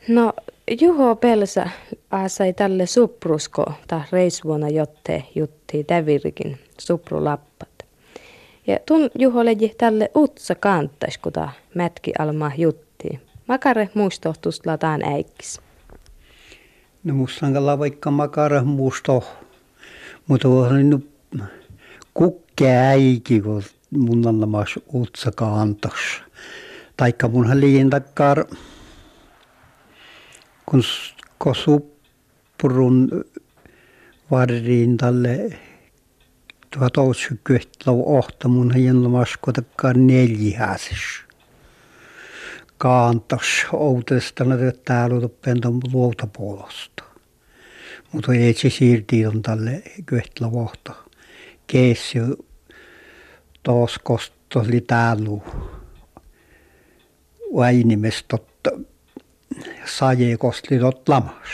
No, Juho Pelsä sai tälle suprusko ta reisvuonna jotte jutti tävirkin suprulappat. Ja tun Juho leji tälle utsa kanttais, kun ta mätki alma jutti. Makare muistohtus lataan äikkis. No musta on vaikka makara muisto, mutta on nyt kukke äiki, kun mun on namas utsa kantas. Taikka munhan liian takkar, kun suprun varriin tälle 1900 ohta munhan namas kotakkaan 4 kantas outestana täällä toppen ton luotapuolosta. Mutta ei se siirtii on tälle kyhtla vohta. Keessi taas kostoli täällä vainimestot saje kostli tot lamas.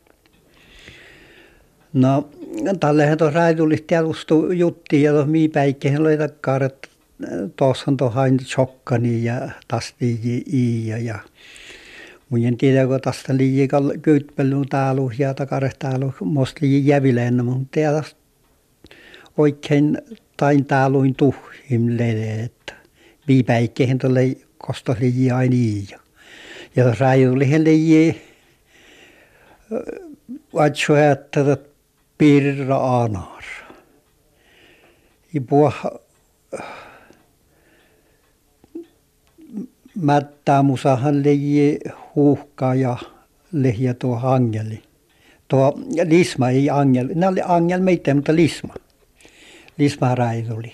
No tällehän tuossa räätylistä tiedustu jutti ja tuossa miipäikkeen oli takkaan, että tuossa on tuohon chokkani ja tasti ja mun en tiedä, kun tästä liikaa kyytpelun täällä ja takare täällä musta liian jävileenä, mutta tiedä oikein tain täällä tuhimleen, että viipäikkeen tuolle kosta liian aina ja tuossa räätylisen liian vatsoi, että pirra anar. Ja mättää musahan leiji huuhkaa ja lehjä tuo angeli. Tuo lisma ei angel, ne oli angel meitä, mutta lisma. Lisma räiduli.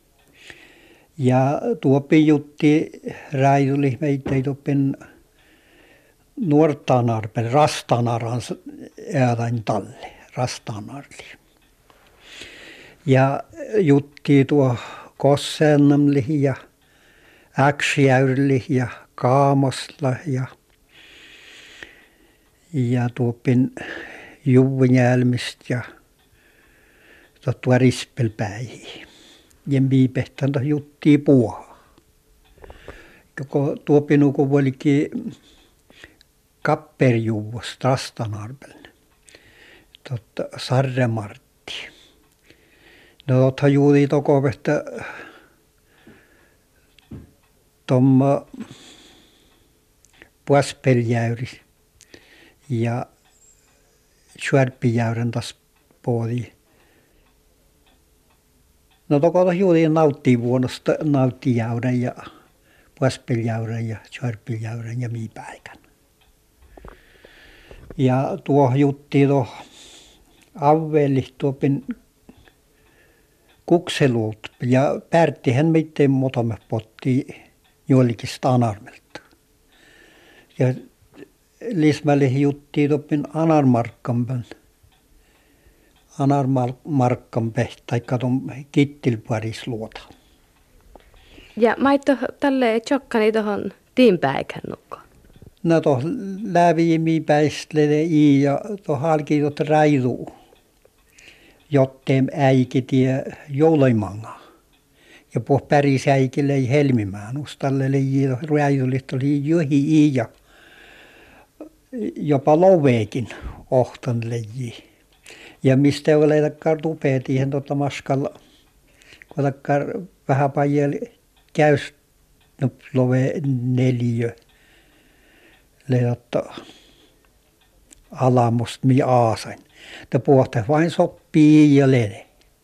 Ja tuo jutti räiduli meitä ei tuoppen nuortanarpen, rastanaran ääräin talle, rastanarli. Ja jutti tuo kossennamli ja äksijäyrli ja kaamosla ja tuopin juvunjälmistä ja tuo rispelpäihin. Ja miipehtan juttii puoha. Koko tuopin kun olikin kapperjuvosta rastanarpelne. Sarre Martti. No otha juuri tokovesta tomma puaspeljäyri ja syörpijäyrän tas puoli. No toko juuri nauttii vuonosta nauttijäyrän ja puaspeljäyrän ja syörpijäyrän ja miipäikän. Ja tuo jutti tuo aveli tuopin kukselut ja pärttihän meitteen motomme potti joillekin anarmelta. Ja lismälle jutti tuopin anarmarkkampe tai katon kittilparisluota. Ja maitto tälle chokkani tohon tiinpäikän nukko. No tuossa läviimi päistlele ja tuossa halki tuota räilu, jotteen äikitie joulomanga. Ja puh pärisäikille ei helmimään. Ustalle räilulit oli johi ja jopa loveekin ohtan leji. Ja mistä ei ole tupeet ihan tuota maskalla, kun vähän paljon käys love 4. Lejotta alamusta mi aasain. Te puhutte vain sopii ja lede.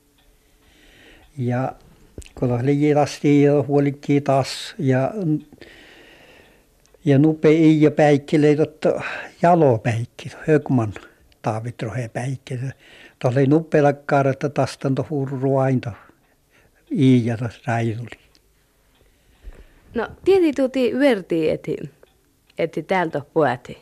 Ja kun oli lasti ja huolikki taas ja nupei ja päikki leitotta jalopäikki, Högman Taavitrohe päikki. Tuolla oli nupeilla kaaretta tastanto hurru aina ja räiduli. No tieti tuuti verti eti täältä puhati.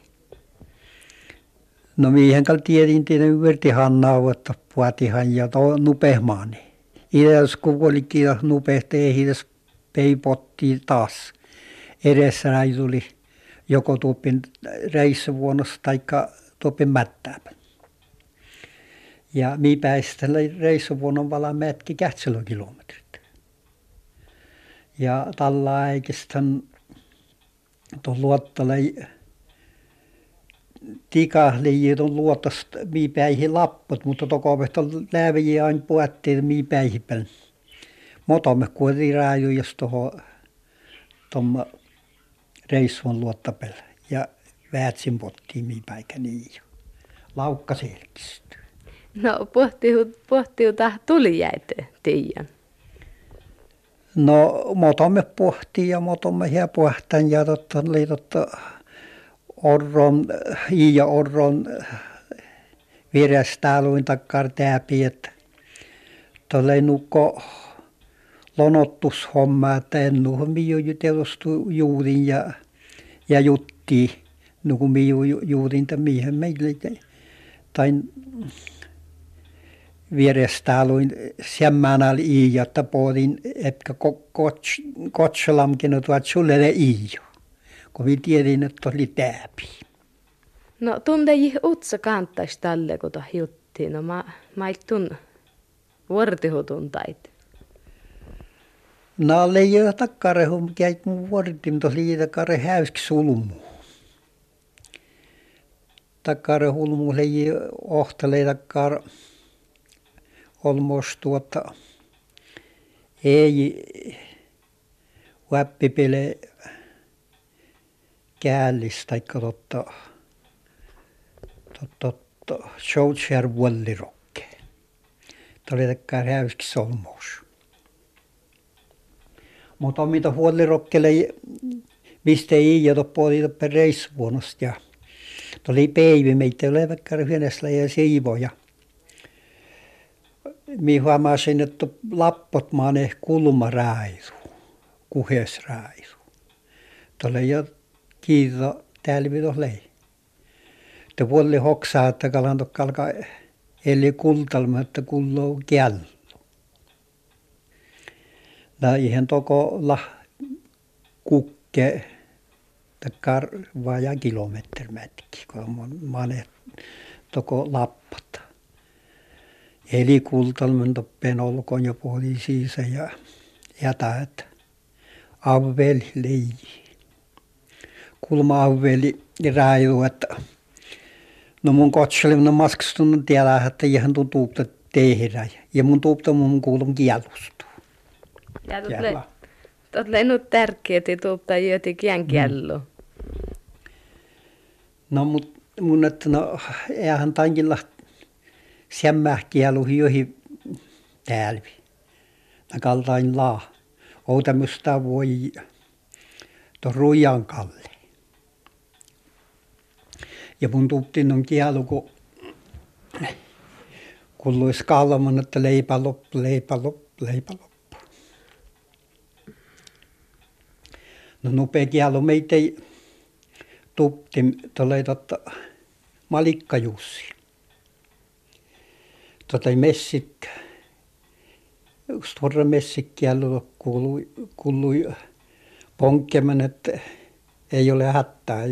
No miehen kal tiedin tiedän vertihan nauetta puhatihan ja nupehmaani. Ideas kun olikin nupehti ehides peipotti taas. Edessä räiduli joko tuopin reissuvuonnossa taikka tuopin mättääpä. Ja miipäistä reissuvuonnon vala mätki 8 kilometrit. Ja tällä aikistan tuon luottalei tikahlijit on luotosta miipäihin lapput, mutta tokopehto läviä aina puettiin miipäihipän. Motomme kuori raaju, jos tuohon reissuun luottapel ja väätsin pottiin miipäikä niin jo. Laukka selkistyy. No pohtiu tuli jäitä tiiän. No motomme pohtii ja motomme hää pohtan ja oli orron, ja orron virestäluin takkar tääpi, että tuolle nukko lonottushomma, että en nuhu miu jutelustu juurin ja jutti, nuku miu juurin miehen meille tai virestäluin semmänal i, jotta pohdin, että kotsalamkin tuot sulle iijo, kun minä tiedin, että oli tääpi. No tunteji utsa kantais tälle, kun tuohon juttiin. No mä ei tunn vuortihutuntait. No leijä takkare, kun käit mun vuorti, mutta oli takkare häyski sulmu. Takkare hulmu leijä ohtalee takkar olmos ei väppipele käällis taikka Showcher vuollirokke. Tämä oli takkar häyski solmos. Mutta on mitä vuollirokkele, mistä ei ole puolita per reissuvuonnosta. Ja tuli päivä, meitä oli vaikka yhdessä ja siivoja. Minä huomasin, että lappot maane kulmaraisu, kuhesraisu. Tuli jo kiito täällä lei. Te vuolli hoksaa, että kalantokka alkaa eli kultalma, että kulloo kello. No ihan toko kukke takkar vajaa kilometri mätki, kun maane toko lappat. Eli kultalman toppeen olkoon jo puhuttiin siisä ja jätä, että avveli leiji. Kulma avveli raidu, että no mun kotsalimna maskastunut tiedä, että ihan tutuupta tehdä. Ja mun tuupta mun kuulun kielustuu. Ja tuotle nyt tärkeää, että tuupta jotenkin kiello. No mun että no eihän tankilla semmähkielu joihin täälvi. Na kaltain laa. Outamista voi tuon ruijan kalle. Ja mun tuuptiin on kielu, kun luis kalman, että leipä loppu. No nopea kielu meitä ei tuuptiin, tulee Malikka Jussi. Ei messikkä. Yksi tuore messikkielu kuului ponkkeman, että ei ole hätää.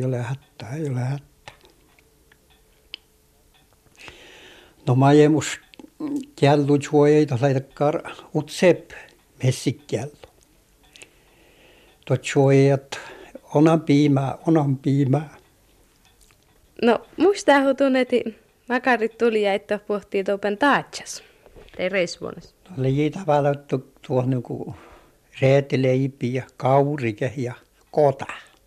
No majemus kielu juoi laitakkar utsep messikkielu. Tuot juoi, että onan piimää. No muistaa hutuneeti. Makarit tuli ja että pohtii tuopen taatsas. Tai reissuvuonnassa. Oli tavallaan tuohon niinku reetileipi ja kaurike ja kota.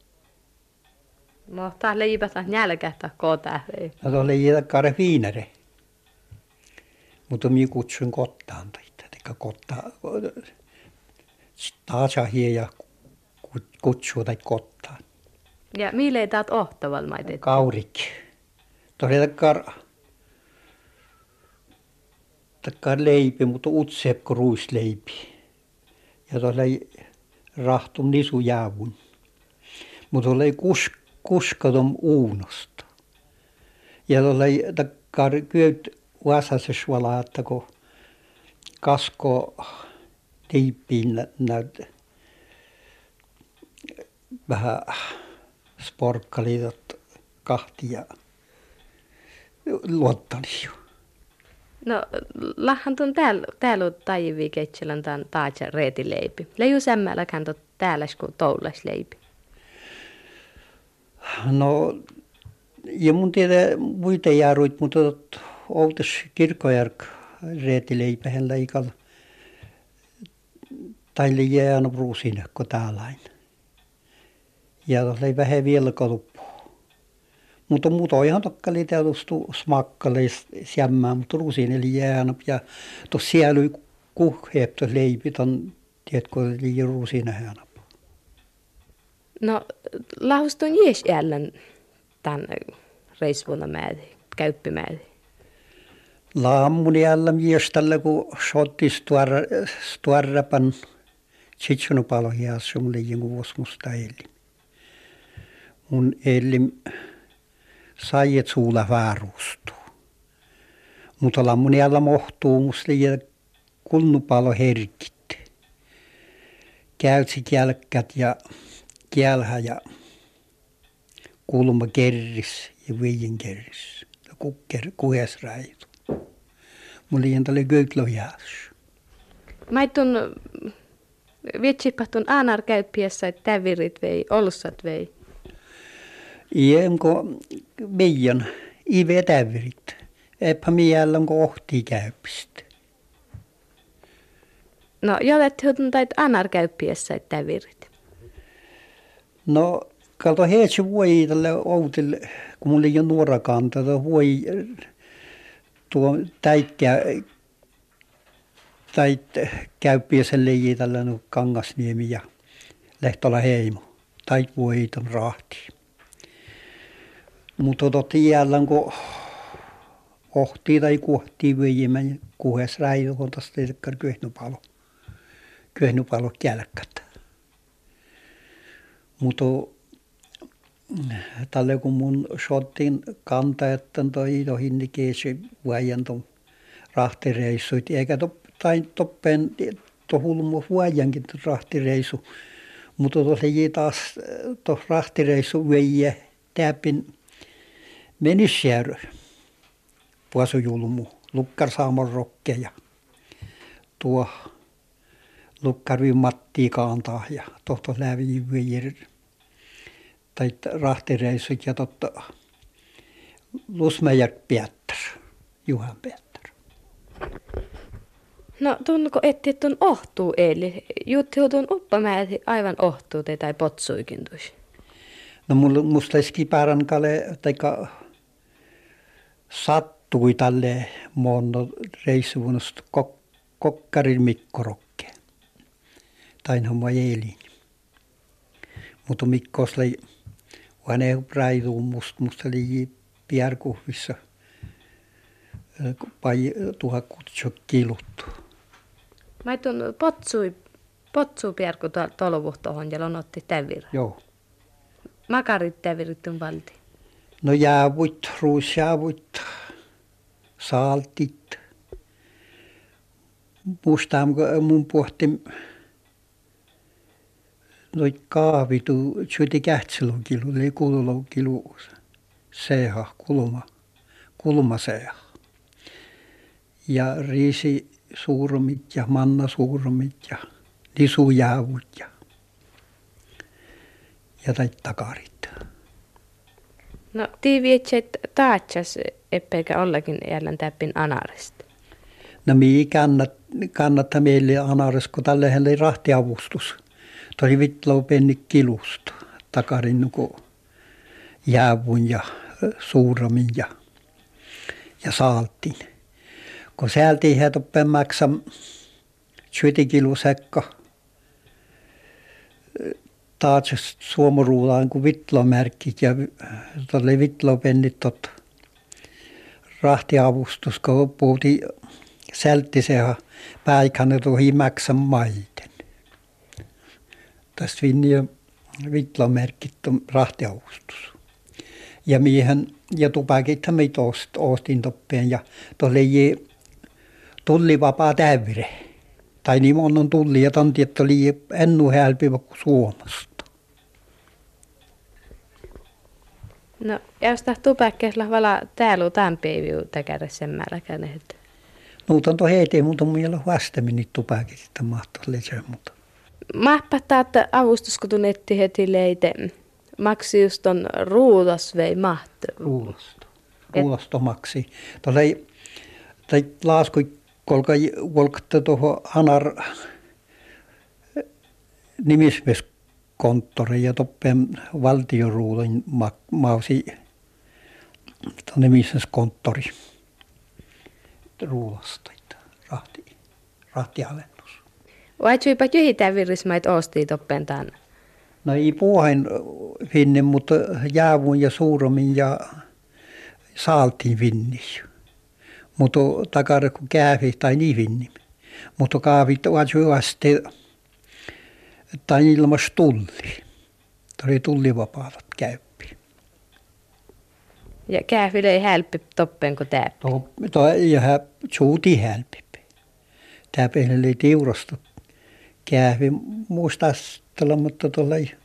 No taas leipätä nälkähtä kota. No tuolla oli kare viinere. Mutta minä kutsuin kottaan taita. Eli kottaa. Taasahia ja kutsuu tai kottaan. Ja mille ei taat ohtavalla maitet? Kaurik. Tuolla takkar leipi, mutta utseep ruisleipi. Ja tuolla ei rahtu nisu jäävun. Mutta tuolla ei kuskaton uunosta. Ja tuolla ei takkar kyöt vasasessa valaa, että kun kasko tiippiin näyt vähän sporkkaliitot kahti ja luottani jo. No, lahan tuon täällä taivii ketselän tämän taatsa reetileipi. Leiju sämmällä kanto täällä kuin toulas leipi. No, Ja mun tiedä muita jääruit, mutta outas kirkkojärk reetileipähän leikalla. Tai jäänyt ruusinekko tällainen. Ja tuossa ei vähän vilkaluppu. Mutta muuta ihan tokkali teotustu smakkalle sämmää, mutta ruusin eli jäänyt. Ja tuossa siellä oli kuhheepto leipi, ton tiedätkö, oli ruusinähänä. No, lahustun jies jälleen tämän reisvuonna määrä, käyppimäärä. Laammun jälleen mieställä, kun sotti stuarrapan tsitsonupalo hiassa, mun liian kuin vuosmusta eli. Mun elim sai, et suula väärustuu. Mutta lammun jälleen mohtuu, musta liian kunnupalo herkit. Käytsi kälkkät ja kielhä ja kulma kerris ja viien kerris. Kuhes räitu. Mun liian tälle göklojääs. Mä etun vietsipahtun aanar käyppiessä, että tävirit vei, olussat vei. Iemko meidän ive tävirit. Eipä miellä onko ohtii käyppistä. No, jolet hutun tait aanar käyppiessä, että tävirit. No, kalto heitsi voi tälle outille, kun mulla ei ole nuorakaan, tätä voi tuo täikkää käyppiäsen leiji tällainen Kangasniemi ja Lehtola Heimo. Tai voi ton rahti. Mutta totti jälleen, kun ohtii tai kuhtii veijimän kuhes räidu, kun tästä ei tekkar kyhnupalo kälkkät. Mutta tälle kun mun shottin kanta, että toi tohin keesi vuoden ton rahtireissuit, eikä toppen hulmu vuodenkin rahtireissu, mutta tuossa ei taas tuossa rahtireissu veijä täpin menisjärö puasujulmu, lukkarsaamon rokkeja, tuo lukkarvin Matti kantaa ja tohto läviin veijä tai rahtireissut ja totta Lusmajärk Pietter, Juhan Pietter. No, tunnuko etti, että on ohtuu eli? Jutti tuon uppamäärä aivan ohtuu tai potsuikin tuossa. No musta skiparan kale taika sattui tälle monno reissuvunnasta kokkarin Mikkorokke. Tainhan mä elin. Mutta Mikkos oli vanhe raiduun musta oli pierkuhvissa pai 1600 kiluttu. Mä etun potsui pierku tolovuhtohon ja otti tävirä. Joo. Makarit tävirit on valti. No jäävuit, ruusjäävuit, saaltit. Musta mun pohti noit kaavitu, syöti kähtsilonkilu, eli kululonkilu, seha, kulma seha. Ja riisi suuromit ja manna suuromit ja lisujäävut ja takarit. No, tiivietset taatsas, eppäkä ollakin jälleen täppin anaresta. No mii kannattaa meille anares, kun tälle oli rahtiavustus. Tosi vitlau penni kilusta takarin nuku jäävun ja suuromin ja saaltin. Kun säältiin he toppen maksaa 20 kilusekka taas suomuruulaan kuin vitlomerkit ja tuolle vitlopennit tot rahtiavustus, kun puhutiin sälttisehän päikanne tuohi maksan maiten. Tästä vinniä vitlomerkit on rahtiavustus. Ja miehen ja tupakithan meitä ostin toppeen ja tuolle ei tulli vapaa täyre. Tai niin monen tulli ja tanti, että oli ennu helpivä kuin Suomesta. No, jos tupakkeessa vala täällä tämän päivän tekädä sen määräkään, että... No, tuon heiteen, mutta mun mielestä vastemmin niitä tupakit, että mahtaa lesää, mutta... Mahpattaa, että avustus, kun tunnetti heti leite Maksi just on ruudas vei mahti. Ruudasto maksi. Tuolla ei laskui kolkatta tuohon Anar nimismieskonttori ja toppen valtioruudun mausi nimismieskonttori ruudasta, rahtialennus. Vai tyypä jyhitään virrismait ostii toppen tämän? No ei puohen finne, mutta jäävun ja suurommin ja saaltiin vinni. Mutta takara kun kävi tai niin vinni. Mutta kaavit vajuasti tai ilmas tulli. Tuli tullivapaatat käyppi. Ja käville ei hälppi toppen kuin täppi? Ja suuti hälppi. Täppi oli tiurasta kävi muistastella, mutta tuolla ei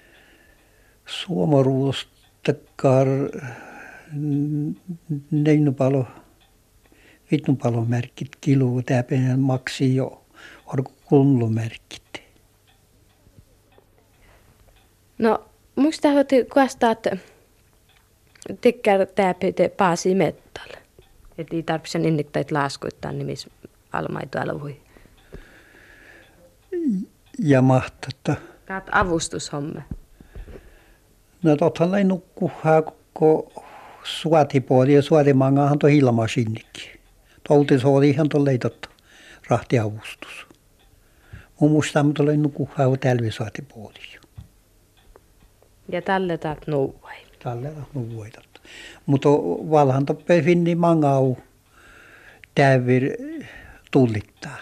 suomaruustakaan neljänpalo, vittunpalo merkit kilu, täpinen maksi jo kullumerkit. No, muista hoiti kuvastaat tikkär täpite paasi mettalle. Et ei tarvitse inniktait laskuittaa nimis almaitoaluhui. Ja mahtata. Kaat avustushomme. No tottahan ei nukkuhaa koko suatipuoli ja suatimangahan tuo ilmasinnikin. Tuolti se oli ihan tuolla totta rahtiavustus. Mun muistaa, mutta oli nukkuhaa tälvi suatipuoli. Ja tälle taat nuuvai. Tälle taat nuuvai totta. Mutta valhan toppeen finni mangau täyvir tullittaa.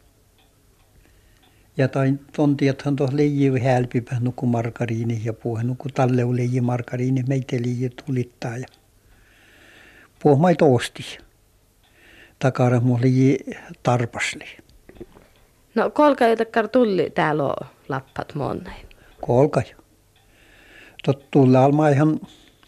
Ja ton tiethän tuossa leijii hälpipä nuku margariini ja puhe nuku talleu leijii margariini meitä leijii tulittaa ja puhe mai toosti. Takara muu leijii tarpasli. No kolka jotakar tulli täällä on lappat monnain. Kolka jo. Tulla alma ihan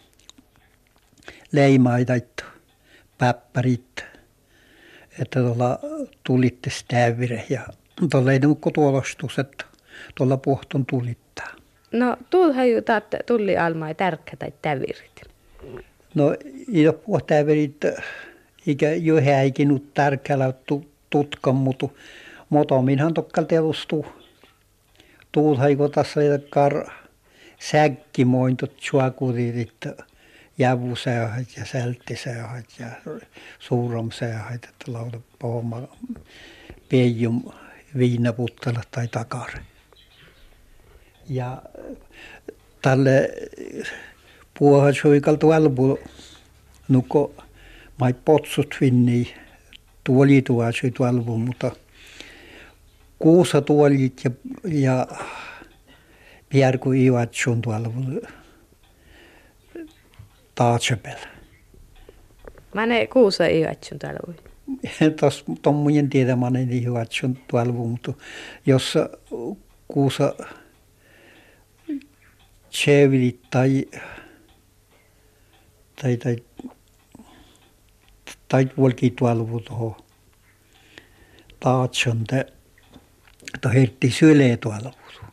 leimaita, päppärit, että tuolla tulitte stävire ja tuolla ei nukko tuolostus, että tuolla puhtun tulittaa. No tuulhan ju taatte tulli almai tärkkä tai tävirit. No ei ole puhtääverit, eikä jo häikinut tärkeällä tutkan, mutta motominhan tokkal telustuu. Tuulhan kun tässä ei säkkimointot suakuririt, jävusäät ja sälttisäät ja suuromsäät, että lauta pohma peijum viinaputtella tai takare. Ja tälle puohasuikalta albu nukko mai potsut finni tuoli tuosi albu, mutta kuusa tuolit ja Pierku Ivatsun tuolla Taatsepel. Mä ne kuusa Ivatsun tuolla voi. Tuon mujen tiedä mä ne Ivatsun tuolla, mutta jos kuusa Tsevilit tai tuolkin tuolla tuohon Taatsun, että hertti sylee tuolla.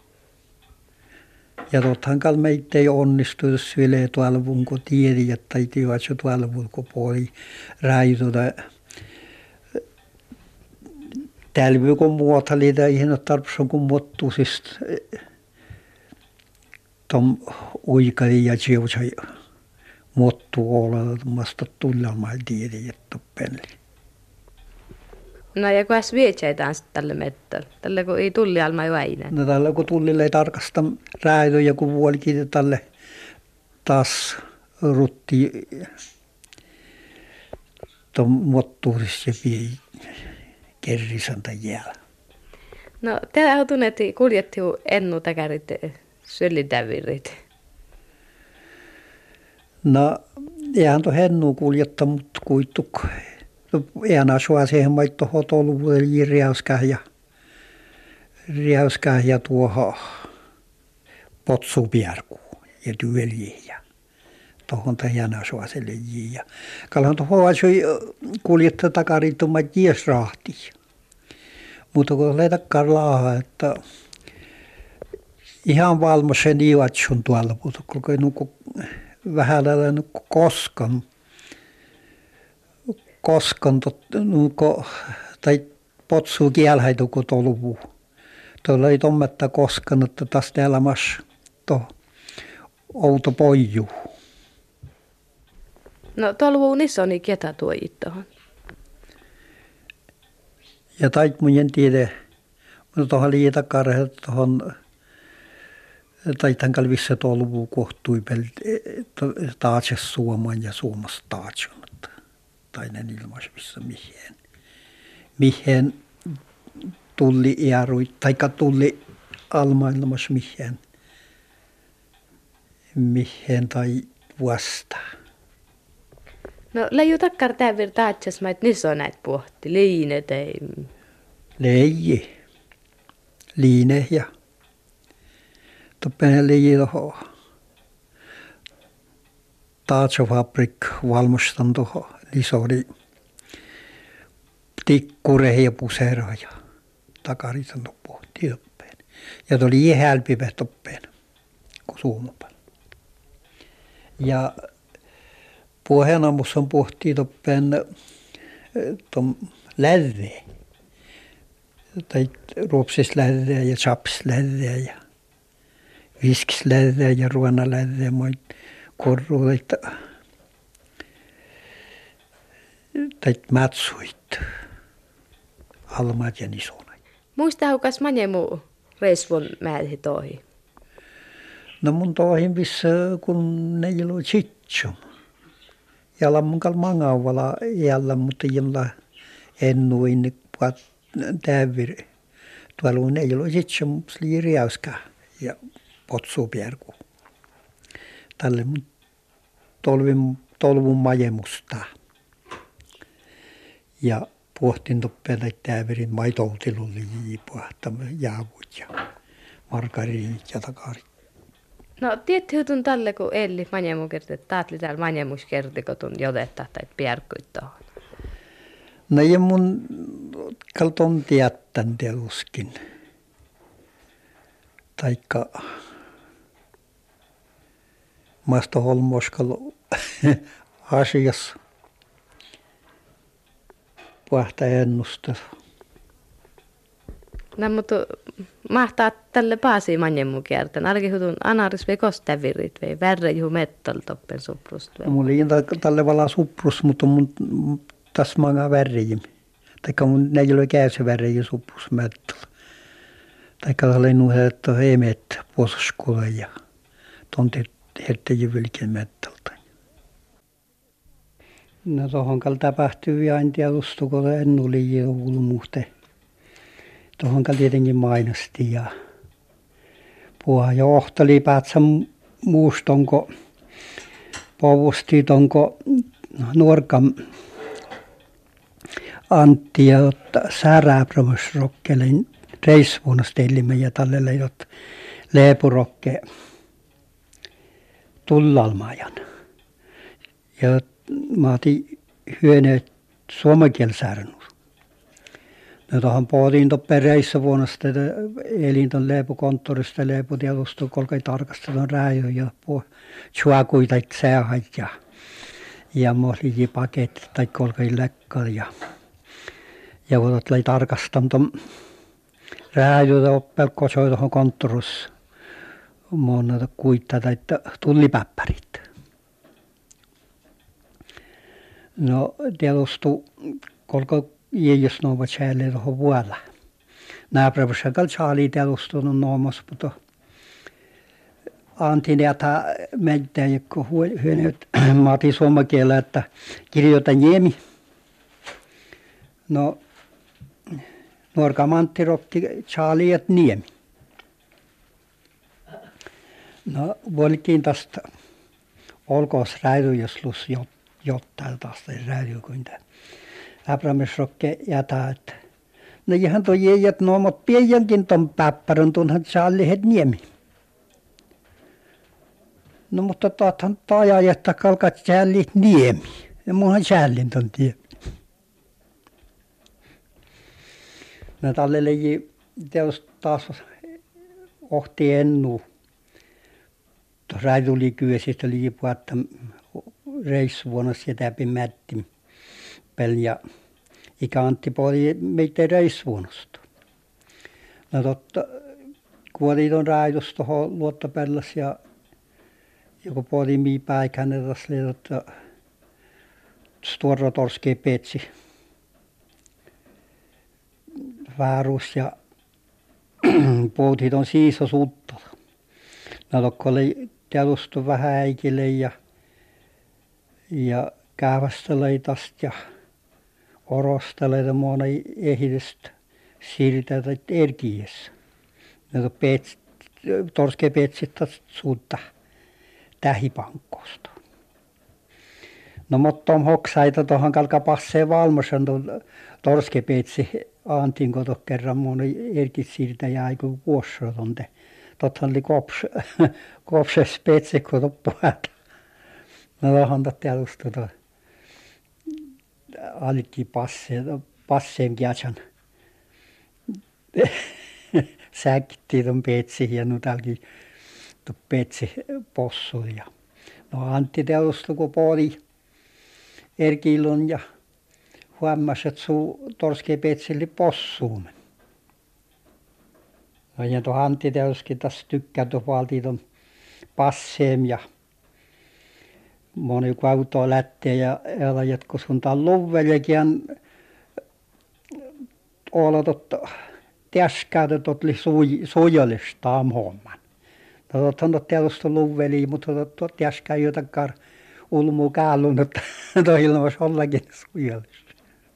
Ja tottahan meitä ei onnistu, jos sylee tuolla kun tiedä, että ei tiedä, että tuolla puoli räituta. Tälvy kun muotali, tai ihan tarvitsen kun muottuisista tuon uikari ja siusai muottuu olla, että masta tulla, ei tiedä, että penli. No ja kuinka vietsäitään sitten tälle mettälle? Tälle kun ei tulli alma jo aina. No tällä kun tullille ei tarkasta räädy ja kun vuolikin tälle taas rutti tuon muottuurissa ja vie kerrisanta jäällä. No teillä on tunnet, että kuljetti ennutäkärit syölitävirit. No eihän tuo hennu kuljetta, mutta kuittuk. Eihän asua siihen maitto hotoluvuille riäyskää ja tuohon potsupierkuun ja työljiin ja tuohon tähän asua sille ja kalhan tuohon asui kuljetta takarittumat jiesrahtiin. Mutta kun leitakaan laaha, että ihan valmoisen juotsun tuolla, mutta kun vähän koskan tai potsuu kielhaitu kun tolvuu. Tuolla ei tommetta koskan, että taas täällä mas outo poiju. No tolvuun iso, niin ketä tuojit tuohon? Ja tait mun en tiedä, mutta tuohon liitakarhe tuohon taitan kalvissa tolvuu kohtui taatse Suoman ja Suomessa taatson. Tainen ilmais missä mihin tulli iärui, taikka tulli almaailmassa mihin tai vasta. No leiju takkar täyvir taatses mä, että niissä on näitä pohti, liinet ei. Leiji, liine ja toppen leiji tuohon taatsofabrik valmustan tuohon, niissä oli tikkure ja pusero ja takaritan pohti toppeen. Ja tuli hälpivä toppeen, kun suomapal. Ja Pohjanamussa on pohtii toppeen tuon lärreä. Tai ruopsislärreä ja chapslärreä ja viskislärreä ja ruonalärreä. Moi korruuleita tai matsuit. Almat ja nisonai. Muista hukas manjemu reisvon määrähi tohi? No mun tohin missä kun ne ei ole chitsum. Ja lammunkal mangavala jällä, mutta jolla ennuin täyvir. Tuolla ei ole chitsum sliiriauska ja potsuupierku. Tälle mun tolvun majemusta. Ja pohtin toppeen täyvirin maitoutilulle jaavut ja margariinit ja takarit. No tiedätkö tun tälle, kun Elli manjemu kertoo, että taatli täällä manjemus kertoo, kun tun jodetta tai pierkuit tuohon? No ja mun kalton tiettän teluskin. Taikka Masto Holmoskalo asiassa. Puhta ennustus. No mutta mahtaa tälle paasi manjemu kertaan. Arki hutun anaris vei kostävirit vei värre juhu mettal toppen suprust vei. No, mulla ei tälle vala suprus, mutta mun tässä manga värjim. Taikka mun ei ole käyssä värjim suprus mettal. Taikka tälle nuhe, että ei mettä posaskule ja tonti herttejä vilken mettalta. No tohon tapahtui aina tietysti, kun en ole joulumuhte. Tuohon tietenkin mainosti ja puha johteli päätsä muustonko povusti tonko nuorkan Antti ja sääräpromusrokkelen reissuunastelimme ja tälle leidot leepurokke tullalmajan. Ja mä otin hyöneet suomenkielsärnus. No tuohon pohtiin tuoppe reissuvuonnasta, että elin tuon leipukonttorista leiputielustu kolkai tarkastelun rääjö ja chuakui tai säähait ja mohli paketti tai kolkai lekkal ja kun lai tarkastan tuon rääjö oppe kosoi tuohon konttorissa monta kuittaa tai tullipäppärit. No tielustu kolkai jos ne ovat siellä tuohon vuolla. Naapurimassa kanssa oli telustunut noomassa, mutta Antin jätä meitä, jotka hyöneet Mati suomakielellä, että kirjoita niemi. No, nuorka Mantti rotti Charlie, että niemi. No, voikin tästä olkoos räilyjäslus jotain tästä räilykuinta. Abramisrokke jätä, että no ihan tuo jäjät noomot pienjankin ton päppärän tunhan Charlie het niemi. No mutta taathan tajajetta kalkat Charlie niemi. Ja munhan Charlie ton tie. No tälle leji teos taas ohti ennu. Tuossa tuli kyösistä liipua, että reissuvuonna sitä pimätti ja ikä Antti puoli meitä reissuvuonnosta. No totta, kun oli tuon raidus tuohon luottopellas ja joku puoli mii päikäinen tuossa oli totta Stora torskea petsi väärus ja puhutin tuon siiso suttola. No tokko oli telustu vähän äikille ja käyvästelee tästä ja orostelee tuommoinen ehdistä siirtää erkiessä. No torskea petsit tästä suutta tähipankkosta. No mutta on hoksaita tuohon kalka passee valmoisen tuon torskea petsi antin koto kerran monen erkit siirtäjä aiku kuossa tonte. Tottahan oli kopses petsi koto puhata. No tuohon telustu tuo alittiin passeen kiatsan. Säkittiin tuon petsiin ja nutalkin tuon petsi possuun. Ja no Antti telustu kun puoli erkilun ja huomasi, että torskea petsili possuun. No ja tuo Antti teluskin tässä tykkää tuon puoltiin tuon passeem ja moni auto lähtee ja elajat kun suuntaan luvellekin oolotot täskäytet oli suojallista homman. No tuothan telustu luveliin, mutta tuo täskä jotakaan ulmuu käällun, että tuo ilmas ollakin suojallista.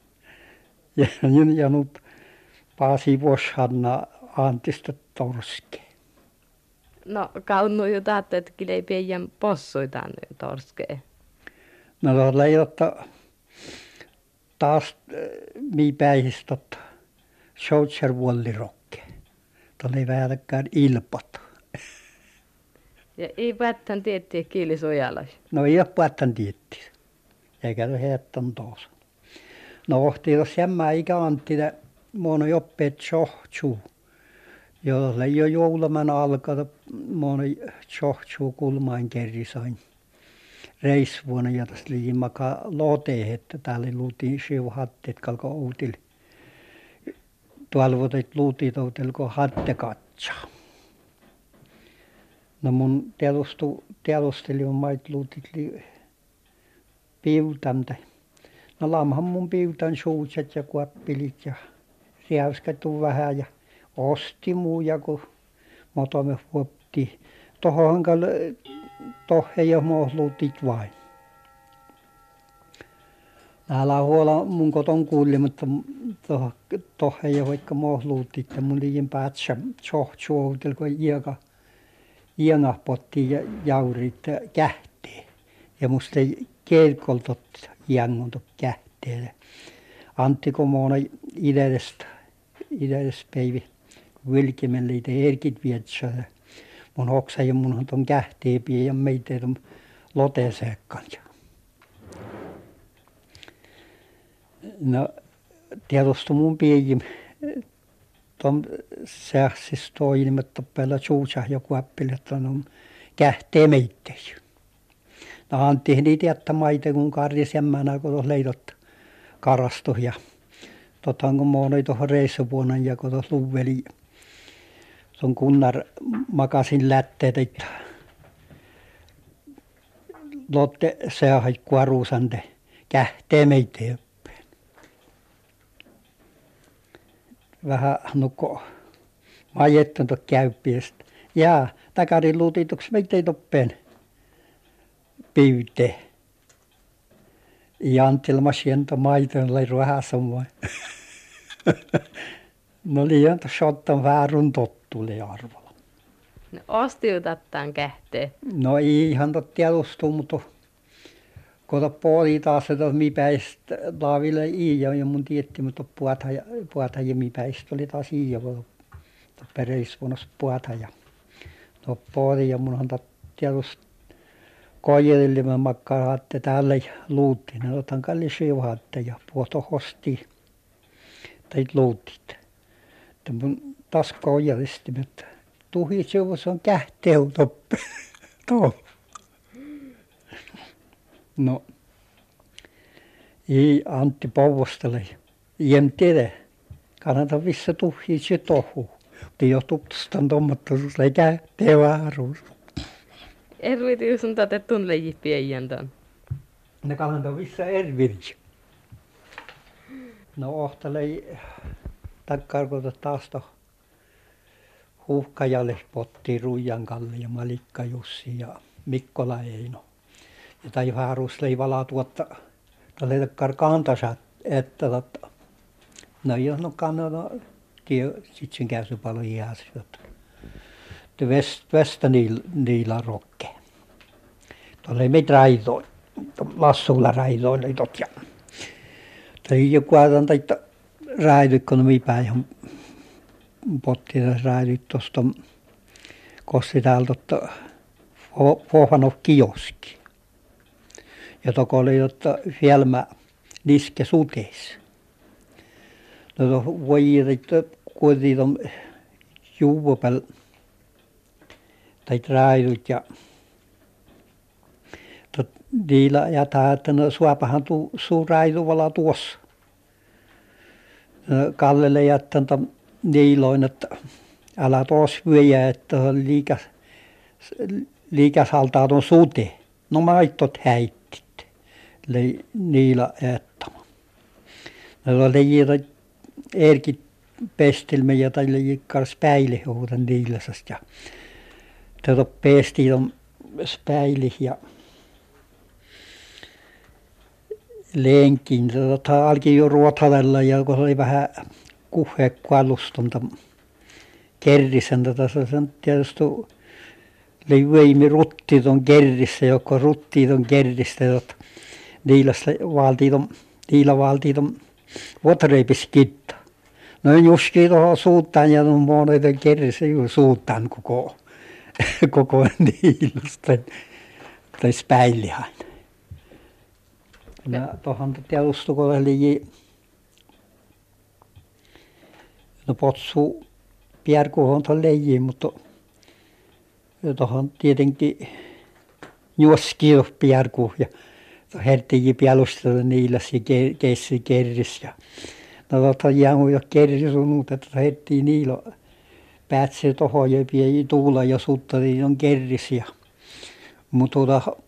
Ja nyt paasi vuoshanna Antista torskeen. No kaunnu jo tahto, että kyllä ei pian possuitaan torskeen. No tuolla ei otta taas mii päihistä Schoucher-Wollirokke. Tuolla ei vähäkään ilpat. Ja ei päättän tiettiä kiilisuojalais. No ei ole päättän tiettiä. Eikä tuo heettän tuossa. No ohti tuossa jämmää ikä Anttille mono joppeet tjohtsuu. Jolla ei ole jouluman alkaa mono tjohtsuu kulmain kerrisain. Reisvuonna ja tässä liimaka lotee, että täällä luutiin siuhatteet kalko outil. Tuolla voitit luutit outelko hatte katsaa. No mun telusteli on mait luutit piutanta. No lamhan mun piutan suutset ja kuoppilit ja riäyskettu vähän ja osti muuja kun motomme huopti. Tohon ei ole mohluutit vain. Älä huola mun koton kuuli, mutta tohon ei ole vaikka mohluutit ja mun liian päätsä tjohtsuoutel kun ienahpotti ja jaurit kähteen. Ja musta ei kelkoltot iängontot kähteen. Antti kun muona idestä päivi vilkimelle ite erkit vietsä. Mun hoksa ja mun on ton kähteepi ja meitä on loteseekkaan. No tietysti mun piikin ton sähsis toinimet päällä suusa joku appeli, että on kähtee meitä. No Antti niitä jättä maite kun karjis jämmänä kun leidot karastu ja tottahan kun mä olin tuohon reissuvuonna ja kun tuossa luveli tuon kunnar makasin lätteet, että lotte seahai kuoruusante kähtee meitä joppeen. Vähän nukko majetton tuon käyppiästä. Jaa, takarin luutituksi meitä ei toppeen pyytee. Ja Anttilma siento maitoon lai ruohassa vai. No liian shottan väärun tottule arvolla. No ostiutattaan kähtee. No ei ihan totti alustuu, mutta kun puoli taas, että mi päistä laaville ei ja mun tietti, mutta puhata ja mi päistä oli taas ei ja kun pereisvuonnossa puhata ja no puoli ja munhan totti alustuu. Kojelille makkarahatte täällä luutti, ne otan kalli siuhatte ja puoto hosti tai luutit. Että mun taas kojelistimet tuhitsevus on kähteutoppe. No, ei Antti Pouvostele. Jem tiedä. Kannata missä tuhitse tohu. Mutta jo tuptustan tommattosuus, eikä tevaruus. Erviti sun tätä tunleji pienjäntan. Ne kannata missä erviti. No ohtalei takkarkota taas to Huhkajalle potti Ruijan Kalle ja Malikka Jussi ja Mikkola Eino. Ja tai haaruslei vala tuotta tälle takkar kantasat, että no jos no kannata tie sit sen käy paljon jääs jotta te vestä niillä rokke. Tuolla ei meitä raidoi, lassulla raidoille tot ja tai joku ajan taita raidoi kun mi päin potti raidoi tuosta kosti täältä Pohjanov kioski. Ja toko oli jotta Fjällmä niske suteis. No voi että kuitenkin on juuvopel tai raidut ja niillä jätää, että no suopahan suu raiduvala tuossa. Kallelle jättän niiloin, että älä tuossa vyöjä, että liikäsaltaa tuon sute. No maittot häittit. Niillä jättämä. No oli erkit pestilme ja tai liikkars päili huudan niiläsast ja tätä pesti on späili ja lenkin. Tätä alki jo ruotavella ja kun oli vähän kuhekualustonta kerrisen tätä sen tietysti veimi ruttit on kerrissä, joko ruttit on kerristä, jotta niillä valtiit on votreipiskitta. No justiin tuohon suuttaan ja moneiden kerrissä jo suuttaan koko niilusta tai späilihain. Ja tuohon tietysti kun oli no potsu pierkuhon tuon leijiin, mutta tuohon tietenkin juoskiin pierkuh ja herttikin pialustella niiläs ja keissi kerris ja no tuota jäämu jo kerris on että herttiin niilo päätsee tohon ja pieni tuula ja suuttari on kerris ja mutta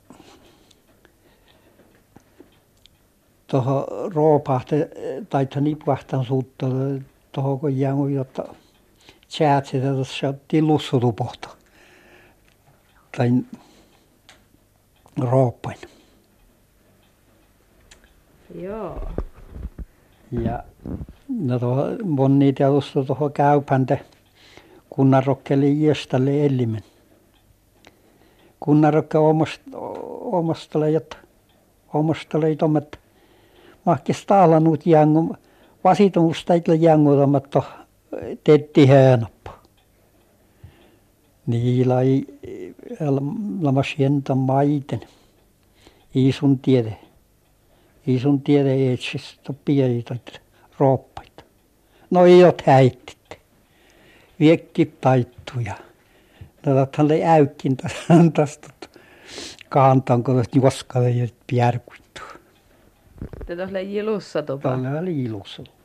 tuohon roopahte taita nipahtan suuttaa tuohon kun jäämu jotta tjäätsi tuossa ottiin lussutupohta tai rooppain. Joo. Ja no tuohon moni tietysti tuohon käypänte kunnanrokkeli jäställe elimen. Kunnanrokke omastele tommet mahkis taalanut jängu vasitumusta itla jängutomatta tetti häänappa. Niillä ei lamas jäntä maiten. Iisun tiede etsis pieniä rooppaita. No ei ole häittit. Viekki taittuja. No tähän oli äykkin tästä kaantaan, kun juoskalle ja pierkuittu. Te tuossa oli ilussa tupa. Tällä oli ilussa.